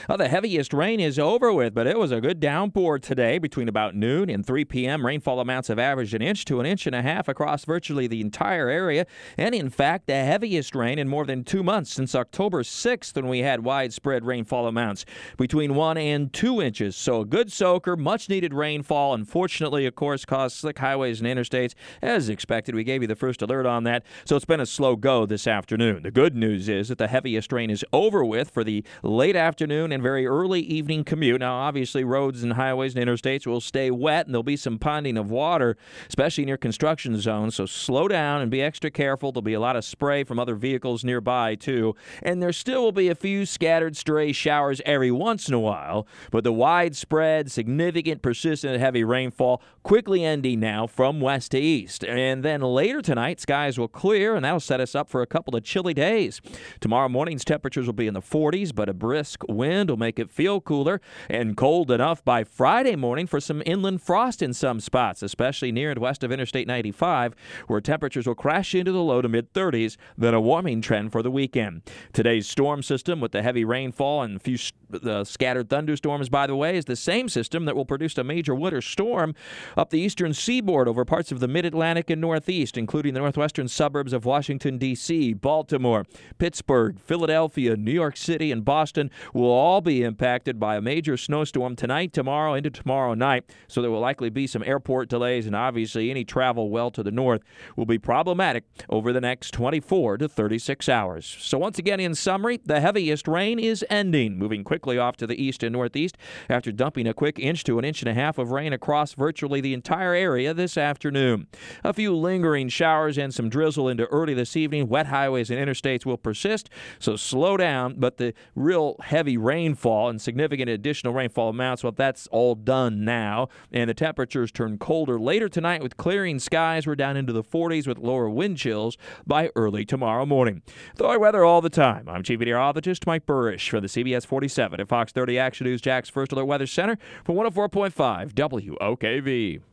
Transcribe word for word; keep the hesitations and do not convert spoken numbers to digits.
Well, the heaviest rain is over with, but it was a good downpour today between about noon and three p.m. Rainfall amounts have averaged an inch to an inch and a half across virtually the entire area, and in fact, the heaviest rain in more than two months since October sixth when we had widespread rainfall amounts between one and two inches. So a good soaker, much-needed rainfall. Unfortunately, of course, caused slick highways and interstates. As expected, we gave you the first alert on that, so it's been a slow go this afternoon. The good news is that the heaviest rain is over with for the late afternoon and very early evening commute. Now, obviously, roads and highways and interstates will stay wet, and there'll be some ponding of water, especially near construction zones, so slow down and be extra careful. There'll be a lot of spray from other vehicles nearby, too, and there still will be a few scattered stray showers every once in a while, but the widespread, significant, persistent heavy rainfall quickly ending now from west to east. And then later tonight, skies will clear, and that'll set us up for a couple of chilly days. Tomorrow morning's temperatures will be in the forties, but a brisk wind will make it feel cooler and cold enough by Friday morning for some inland frost in some spots, especially near and west of Interstate ninety-five, where temperatures will crash into the low to mid-thirties, then a warming trend for the weekend. Today's storm system with the heavy rainfall and a few uh, scattered thunderstorms, by the way, is the same system that will produce a major winter storm up the eastern seaboard over parts of the mid-Atlantic and northeast, including the northwestern suburbs of Washington, D C, Baltimore, Pittsburgh, Philadelphia, New York City, and Boston will all be impacted by a major snowstorm tonight, tomorrow, into tomorrow night. So there will likely be some airport delays, and obviously any travel well to the north will be problematic over the next twenty-four to thirty-six hours. So once again, in summary, the heaviest rain is ending, moving quickly off to the east and northeast after dumping a quick inch to an inch and a half of rain across virtually the entire area this afternoon. A few lingering showers and some drizzle into early this evening. Wet highways and interstates will persist, so slow down, but the real heavy rainfall and significant additional rainfall amounts, well, that's all done now, and the temperatures turn colder later tonight with clearing skies. We're down into the forties with lower wind chills by early tomorrow morning. Throwing weather all the time. I'm Chief Meteorologist Mike Burrish for the C B S forty-seven at Fox thirty Action News Jack's First Alert Weather Center for one oh four point five W O K V.